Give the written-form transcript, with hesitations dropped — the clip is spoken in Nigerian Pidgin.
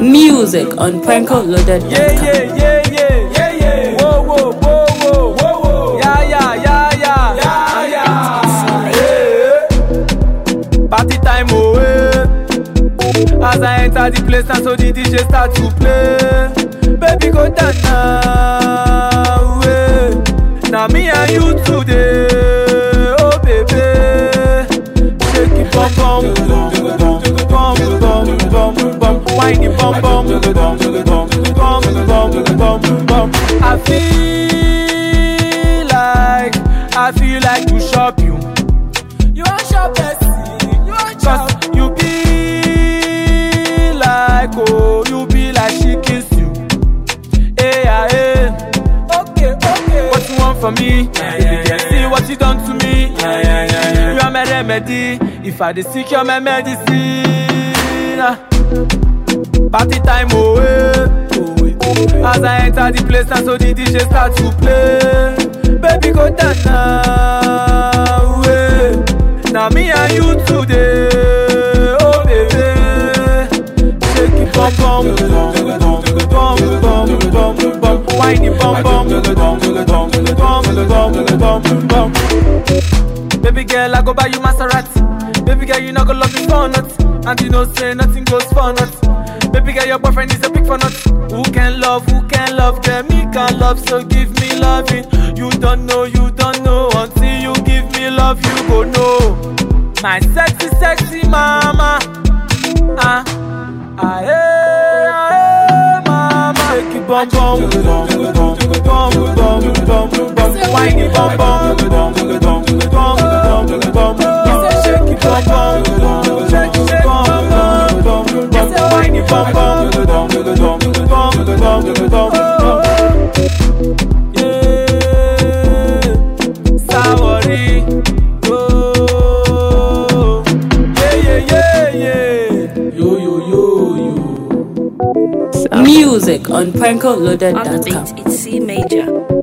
Music on PrankoLoaded.com. Yeah. Whoa. Yeah. Party time away. As I enter the place, now so the DJ start to play. Baby, go down now. Now me and you today. Oh baby, shake it bum bum, wine it bum bum. I feel like to shop you. You want shop Bessie? You want shop? You be like you be like she kiss you. Hey. Okay. What you want from me? Yeah. See what you done to me. Yeah. You are my remedy. If I dey seek you're my medicine. Party time away. As I enter the place, now so the DJ start to play. Baby, go down now. Now me and you today. Oh baby, shake it bum bum, wine it bum bum. Baby girl, I go buy you Maserati. Baby girl, you not go love me for nuts. And you know say nothing goes for nuts. Baby girl, your boyfriend is a big for nuts. Who can love, girl, me can love, so give me loving. You don't know, until you give me love, you go know. My sexy mama. Mama. Shake it bum bum, wine it bum bum. Shake it bum bum, wine it bum bum. Sawari, oh, yeah. Yo. Music on On the PrankoLoaded.com. beat, it's C major.